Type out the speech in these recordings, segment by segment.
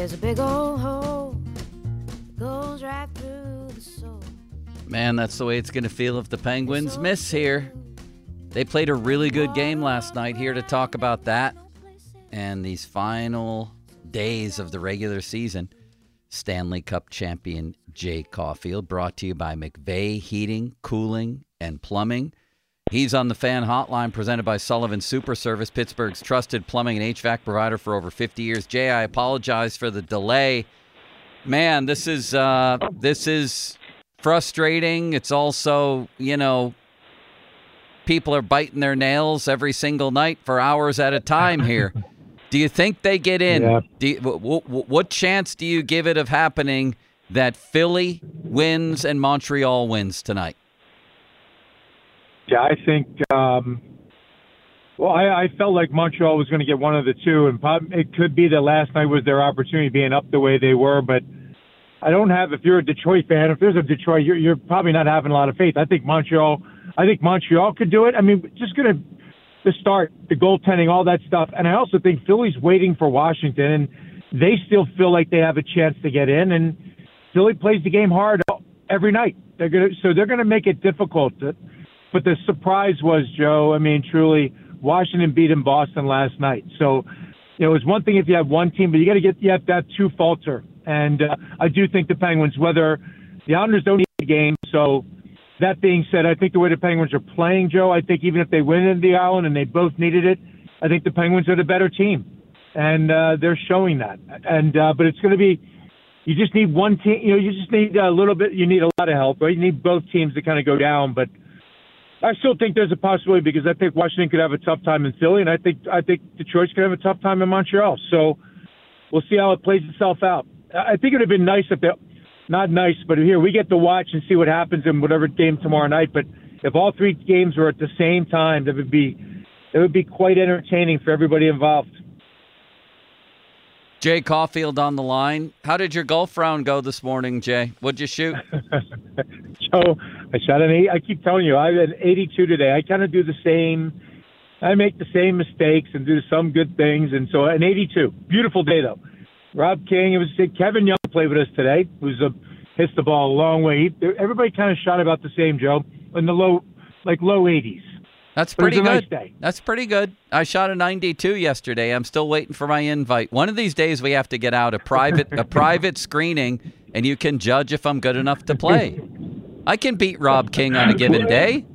There's a big old hole that goes right through the soul. Man, that's the way it's going to feel if the Penguins miss here. They played a really good game last night. Here to talk about that and these final days of the regular season, Stanley Cup champion Jay Caulfield, brought to you by McVeigh Heating, Cooling, and Plumbing. He's on the Fan Hotline, presented by Sullivan Super Service, Pittsburgh's trusted plumbing and HVAC provider for over 50 years. Jay, I apologize for the delay. Man, this is frustrating. It's also, people are biting their nails every single night for hours at a time here. Do you think they get in? Yeah. What chance do you give it of happening that Philly wins and Montreal wins tonight? Yeah, I think. I felt like Montreal was going to get one of the two, and it could be that last night was their opportunity, being up the way they were. But I don't have. If you're a Detroit fan, if there's a Detroit, you're probably not having a lot of faith. I think Montreal could do it. I mean, just going to start the goaltending, all that stuff, and I also think Philly's waiting for Washington, and they still feel like they have a chance to get in. And Philly plays the game hard every night. They're gonna make it difficult. But the surprise was, Joe, I mean, truly, Washington beat in Boston last night. So, it was one thing if you have one team, but you have to have two falter. And I do think the Penguins, whether the Islanders don't need the game. So that being said, I think the way the Penguins are playing, Joe, I think even if they win in the Island and they both needed it, I think the Penguins are the better team. And they're showing that. And but it's going to be, you just need one team, you just need a little bit, you need a lot of help, right? You need both teams to kind of go down. But I still think there's a possibility because I think Washington could have a tough time in Philly, and I think Detroit's going to have a tough time in Montreal. So we'll see how it plays itself out. I think it would have been nice if not nice, but here we get to watch and see what happens in whatever game tomorrow night. But if all three games were at the same time, it would be quite entertaining for everybody involved. Jay Caulfield on the line. How did your golf round go this morning, Jay? What'd you shoot? Joe, I shot an 8. I keep telling you, I had an 82 today. I kind of do the same. I make the same mistakes and do some good things. And so an 82. Beautiful day, though. Rob King, Kevin Young played with us today, hits the ball a long way. Everybody kind of shot about the same, Joe, in the low 80s. That's pretty good. Nice day. That's pretty good. I shot a 92 yesterday. I'm still waiting for my invite. One of these days we have to get out a private screening, and you can judge if I'm good enough to play. I can beat Rob King on a given day.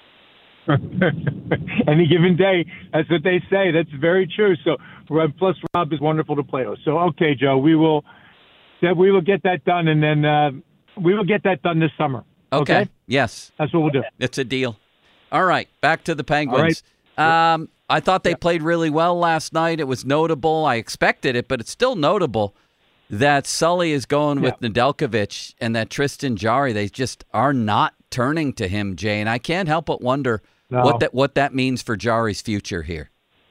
Any given day, that's what they say. That's very true. So, plus Rob is wonderful to play with. So, okay, Joe, we will get that done, and then we will get that done this summer. Okay? Yes. That's what we'll do. It's a deal. All right, back to the Penguins. Right. I thought they played really well last night. It was notable. I expected it, but it's still notable that Sully is going with Nedeljkovic and that Tristan Jarry, they just are not turning to him, Jay. And I can't help but wonder what that means for Jarry's future here.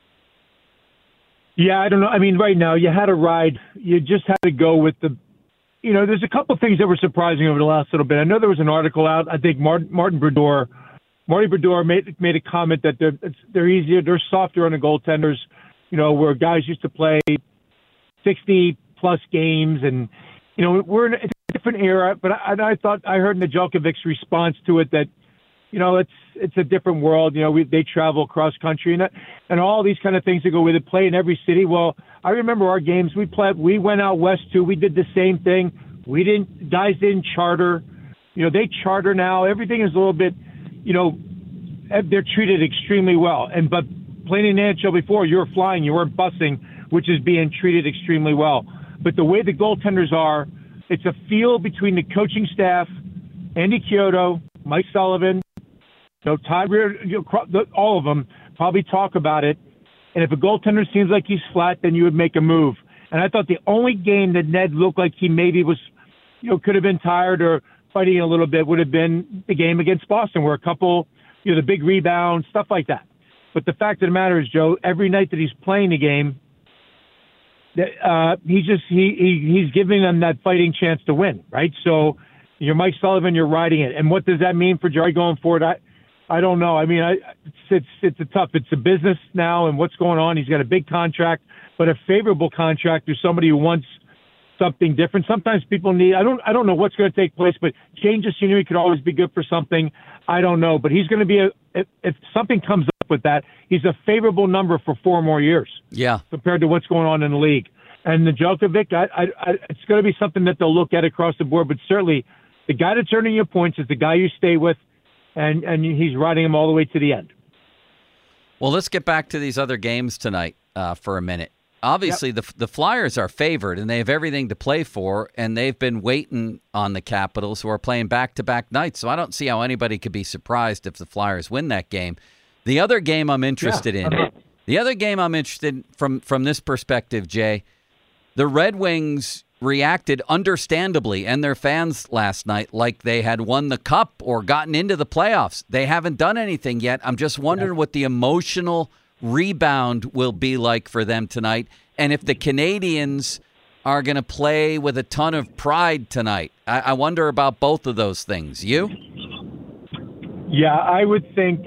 Yeah, I don't know. I mean, right now, you had to ride. You just had to go with the – there's a couple things that were surprising over the last little bit. I know there was an article out. I think Marty Brodeur made a comment that they're easier, they're softer on the goaltenders, where guys used to play 60-plus games, and we're in a different era. But I heard Nedeljkovic's response to it that it's a different world. They travel cross country and all these kind of things that go with it. Play in every city. Well, I remember our games we went out west too. We did the same thing. Guys didn't charter. They charter now. Everything is a little bit. They're treated extremely well. But playing in the NHL before, you were flying, you weren't busing, which is being treated extremely well. But the way the goaltenders are, it's a feel between the coaching staff, Andy Chiodo, Mike Sullivan, Todd Rear, all of them probably talk about it. And if a goaltender seems like he's flat, then you would make a move. And I thought the only game that Ned looked like he maybe was, could have been tired or fighting a little bit would have been the game against Boston, where a couple, the big rebound, stuff like that. But the fact of the matter is, Joe, every night that he's playing the game, he's giving them that fighting chance to win, right? So you're Mike Sullivan, you're riding it. And what does that mean for Jarry going forward? I don't know. I mean, it's a business now, and what's going on. He's got a big contract, but a favorable contract to somebody who wants something different. Sometimes people need. I don't know what's going to take place, but change of scenery could always be good for something. I don't know, but he's going to be if something comes up with that, he's a favorable number for 4 more years. Yeah, compared to what's going on in the league. And the Djokovic, it's going to be something that they'll look at across the board. But certainly, the guy that's earning your points is the guy you stay with, and he's riding him all the way to the end. Well, let's get back to these other games tonight for a minute. Obviously, the Flyers are favored, and they have everything to play for, and they've been waiting on the Capitals, who are playing back-to-back nights. So I don't see how anybody could be surprised if the Flyers win that game. The other game I'm interested in, from this perspective, Jay, the Red Wings reacted understandably, and their fans last night, like they had won the cup or gotten into the playoffs. They haven't done anything yet. I'm just wondering what the emotional rebound will be like for them tonight, and if the Canadians are going to play with a ton of pride tonight. I wonder about both of those things. You? Yeah, I would think,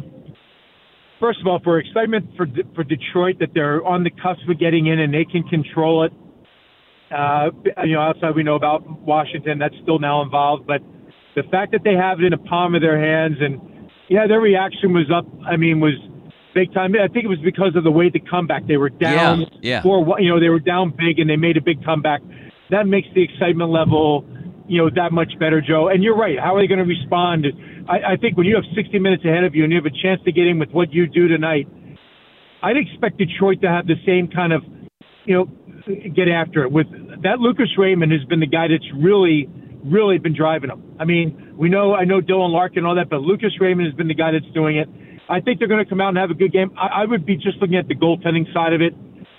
first of all, for excitement for Detroit, that they're on the cusp of getting in and they can control it. Outside we know about Washington, that's still now involved. But the fact that they have it in the palm of their hands, and, their reaction was was big time. I think it was because of the way the comeback. They were down. Yeah. They were down big, and they made a big comeback. That makes the excitement level, that much better, Joe. And you're right. How are they going to respond? I think when you have 60 minutes ahead of you and you have a chance to get in with what you do tonight, I'd expect Detroit to have the same kind of, get after it. With that, Lucas Raymond has been the guy that's really, really been driving them. I know Dylan Larkin and all that, but Lucas Raymond has been the guy that's doing it. I think they're going to come out and have a good game. I would be just looking at the goaltending side of it.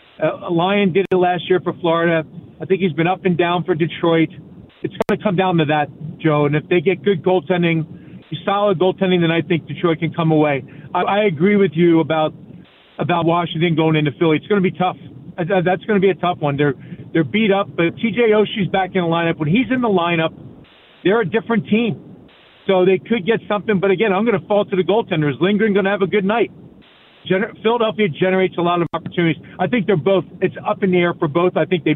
Lyon did it last year for Florida. I think he's been up and down for Detroit. It's going to come down to that, Joe. And if they get good goaltending, solid goaltending, then I think Detroit can come away. I agree with you about Washington going into Philly. It's going to be tough. That's going to be a tough one. They're beat up, but TJ Oshie's back in the lineup. When he's in the lineup, they're a different team. So they could get something. But, again, I'm going to fall to the goaltenders. Lindgren going to have a good night. Philadelphia generates a lot of opportunities. I think they're both – it's up in the air for both. I think it's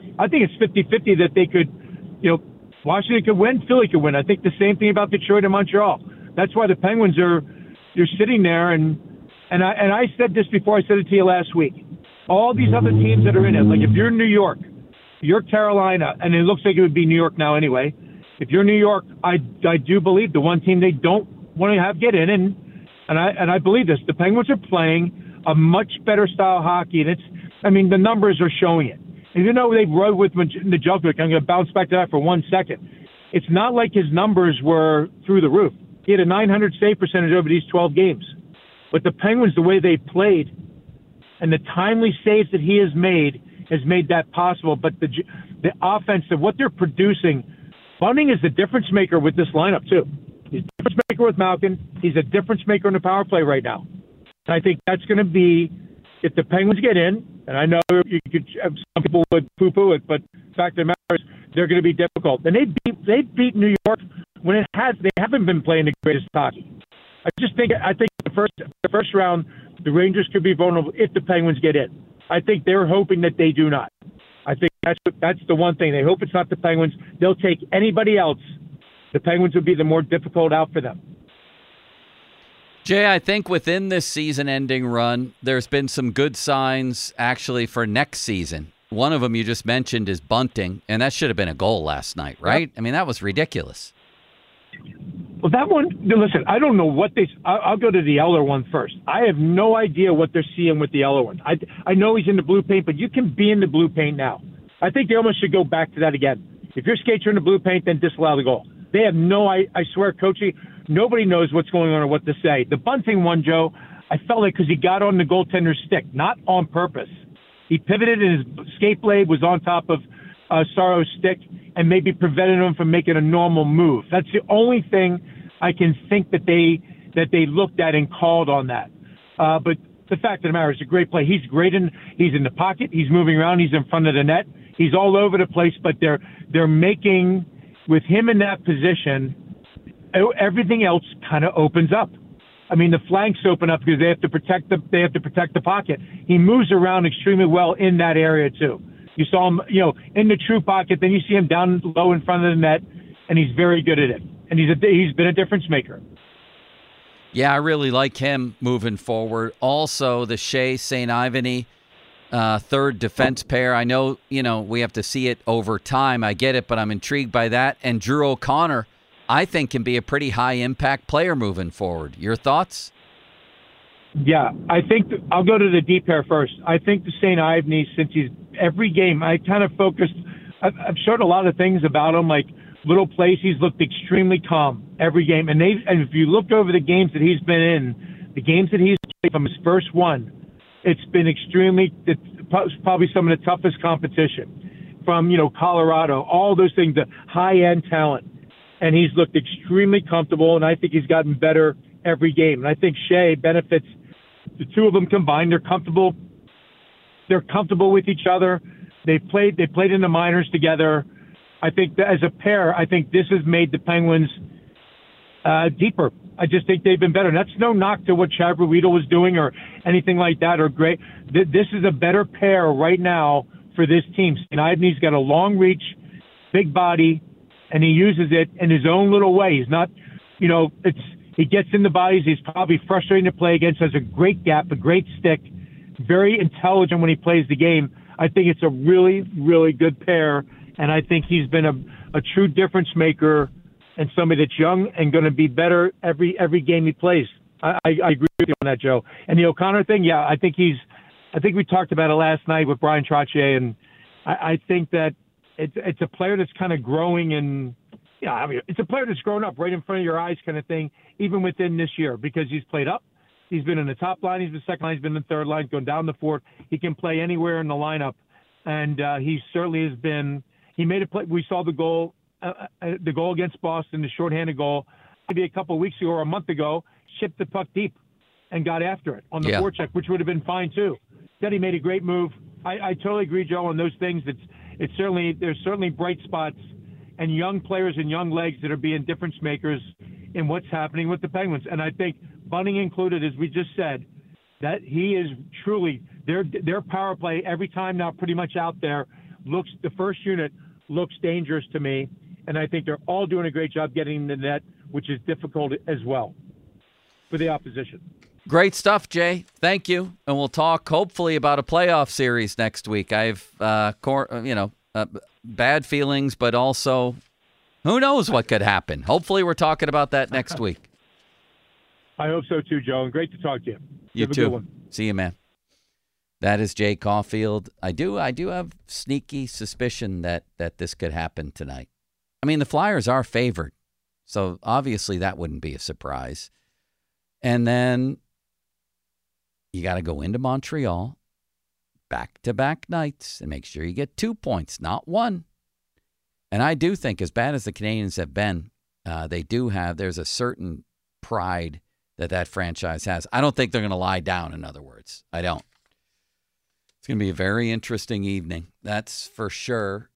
50-50 that they could – Washington could win, Philly could win. I think the same thing about Detroit and Montreal. That's why the Penguins you're sitting there. And I said this before. I said it to you last week. All these other teams that are in it, like if you're New York, you're Carolina, and it looks like it would be New York now anyway. If you're New York, I do believe the one team they don't want to have get in, and I believe this. The Penguins are playing a much better style of hockey, and the numbers are showing it. And they've rode with Djokovic. I'm going to bounce back to that for 1 second. It's not like his numbers were through the roof. He had a .900 save percentage over these 12 games. But the Penguins, the way they played and the timely saves that he has made that possible. But the offense of what they're producing, Bunting is the difference maker with this lineup too. He's a difference maker with Malkin. He's a difference maker in the power play right now. And I think that's going to be, if the Penguins get in, and I know some people would poo-poo it, but the fact of the matter is they're going to be difficult. And they beat New York when they haven't been playing the greatest hockey. I think the first round, the Rangers could be vulnerable if the Penguins get in. I think they're hoping that they do not. I think that's the one thing. They hope it's not the Penguins. They'll take anybody else. The Penguins would be the more difficult out for them. Jay, I think within this season-ending run, there's been some good signs actually for next season. One of them you just mentioned is Bunting, and that should have been a goal last night, right? Yep. That was ridiculous. Well, that one, listen, I don't know what I'll go to the Eller one first. I have no idea what they're seeing with the Eller one. I know he's in the blue paint, but you can be in the blue paint now. I think they almost should go back to that again. If your skates are in the blue paint, then disallow the goal. They have I swear, coaching, nobody knows what's going on or what to say. The Bunting one, Joe, I felt like because he got on the goaltender's stick, not on purpose. He pivoted and his skate blade was on top of Saro's stick and maybe prevented him from making a normal move. That's the only thing I can think that they looked at and called on that. But the fact of the matter is, a great play. He's great he's in the pocket. He's moving around. He's in front of the net. He's all over the place. But they're making, with him in that position, everything else kind of opens up. The flanks open up because they have to protect the pocket. He moves around extremely well in that area too. You saw him, in the true pocket. Then you see him down low in front of the net, and he's very good at it. And he's been a difference maker. Yeah, I really like him moving forward. Also, the Shea St. Ivany third defense pair. I know, we have to see it over time. I get it, but I'm intrigued by that. And Drew O'Connor, I think, can be a pretty high-impact player moving forward. Your thoughts? Yeah, I think I'll go to the deep pair first. I think the St. Ivany, since he's every game, I kind of focused. I've showed a lot of things about him, like little plays. He's looked extremely calm every game, and if you look over the games that he's been in, the games that he's played from his first one, it's been it's probably some of the toughest competition from Colorado, all those things, the high-end talent, and he's looked extremely comfortable, and I think he's gotten better every game. And I think Shea benefits. The two of them combined, they're comfortable. They're comfortable with each other. They played in the minors together. I think that as a pair, I think this has made the Penguins deeper. I just think they've been better. And that's no knock to what Chad Ruhwedel was doing or anything like that or great. This is a better pair right now for this team. And Ivany's got a long reach, big body, and he uses it in his own little way. He's not, he gets in the bodies. He's probably frustrating to play against. Has a great gap, a great stick, very intelligent when he plays the game. I think it's a really, really good pair, and I think he's been a true difference maker and somebody that's young and going to be better every game he plays. I agree with you on that, Joe. And the O'Connor thing, yeah, I think we talked about it last night with Brian Trottier, and I think that it's a player that's kind of growing and. Yeah, I mean, it's a player that's grown up right in front of your eyes kind of thing, even within this year, because he's played up. He's been in the top line. He's been second line. He's been in the third line, going down the fourth. He can play anywhere in the lineup. And he certainly has been – he made a play. We saw the goal against Boston, the shorthanded goal, maybe a couple of weeks ago or a month ago, shipped the puck deep and got after it on the forecheck, which would have been fine too. Then he made a great move. I totally agree, Joe, on those things. There's certainly bright spots and young players and young legs that are being difference makers in what's happening with the Penguins. And I think Bunning included, as we just said, that he is truly their power play every time now pretty much out there the first unit looks dangerous to me. And I think they're all doing a great job getting the net, which is difficult as well for the opposition. Great stuff, Jay. Thank you. And we'll talk hopefully about a playoff series next week. I've, bad feelings, but also who knows what could happen. Hopefully we're talking about that next week. I hope so too, Joe. And great to talk to you. You too. See you, man. That is Jay Caulfield. I do have sneaky suspicion that this could happen tonight. I mean, the Flyers are favored, so obviously that wouldn't be a surprise. And then you got to go into Montreal back-to-back nights and make sure you get 2 points, not one. And I do think, as bad as the Canadians have been, there's a certain pride that franchise has. I don't think they're going to lie down, in other words. I don't. It's going to be a very interesting evening. That's for sure.